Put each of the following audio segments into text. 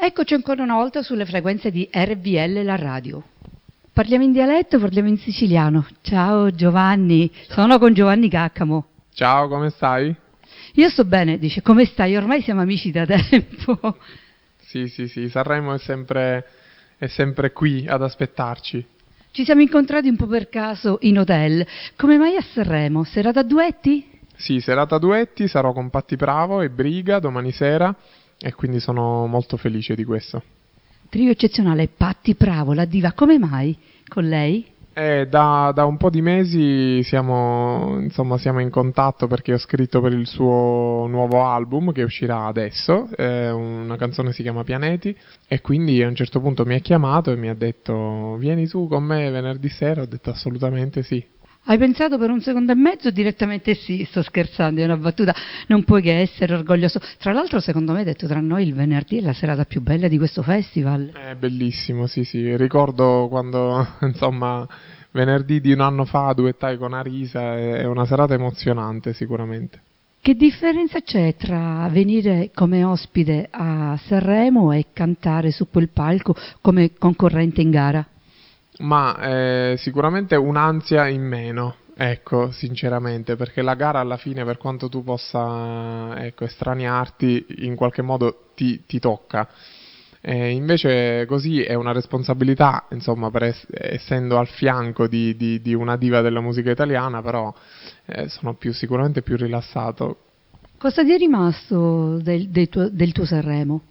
Eccoci ancora una volta sulle frequenze di RVL, la radio. Parliamo in dialetto, parliamo in siciliano. Ciao Giovanni, sono con Giovanni Caccamo. Ciao, come stai? Io sto bene, dice, come stai? Ormai siamo amici da tempo. Sì, Sanremo è sempre qui ad aspettarci. Ci siamo incontrati un po' per caso in hotel. Come mai a Sanremo? Serata a duetti? Sì, serata a duetti, sarò con Patti Bravo e Briga domani sera e quindi sono molto felice di questo. Trio eccezionale, Patti Bravo, la diva, come mai con lei? Da un po' di mesi siamo in contatto perché ho scritto per il suo nuovo album che uscirà adesso, una canzone si chiama Pianeti e quindi a un certo punto mi ha chiamato e mi ha detto vieni tu con me venerdì sera, ho detto assolutamente sì. Hai pensato per un secondo e mezzo direttamente sì, sto scherzando, è una battuta, non puoi che essere orgoglioso. Tra l'altro secondo me, detto tra noi, il venerdì è la serata più bella di questo festival. È bellissimo, sì, ricordo quando, venerdì di un anno fa duettai con Arisa, è una serata emozionante sicuramente. Che differenza c'è tra venire come ospite a Sanremo e cantare su quel palco come concorrente in gara? Ma sicuramente un'ansia in meno, ecco, sinceramente, perché la gara alla fine, per quanto tu possa estraniarti, in qualche modo ti tocca. Invece così è una responsabilità, insomma, essendo al fianco di una diva della musica italiana, però sono sicuramente più rilassato. Cosa ti è rimasto del tuo Sanremo?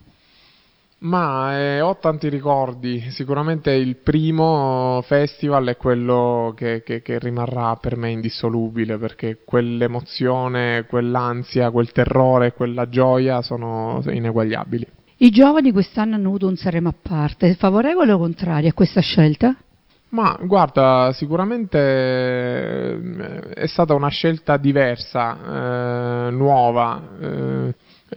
Ma ho tanti ricordi, sicuramente il primo festival è quello che rimarrà per me indissolubile, perché quell'emozione, quell'ansia, quel terrore, quella gioia sono ineguagliabili. I giovani quest'anno hanno avuto un Sanremo a parte, favorevole o contrario a questa scelta? Ma guarda, sicuramente è stata una scelta diversa, nuova.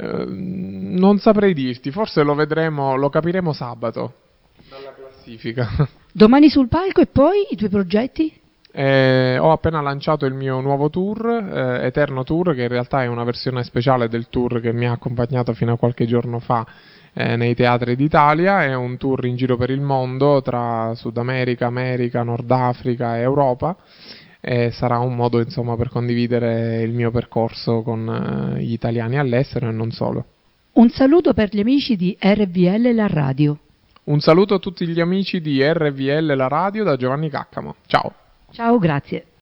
Non saprei dirti, forse lo vedremo, lo capiremo sabato dalla classifica. Domani sul palco e poi i tuoi progetti? Ho appena lanciato il mio nuovo tour, Eterno Tour, che in realtà è una versione speciale del tour che mi ha accompagnato fino a qualche giorno fa nei teatri d'Italia. È un tour in giro per il mondo tra Sud America, America, Nord Africa e Europa. E sarà un modo per condividere il mio percorso con gli italiani all'estero e non solo. Un saluto per gli amici di RVL La Radio. Un saluto a tutti gli amici di RVL La Radio da Giovanni Caccamo. Ciao. Ciao, grazie.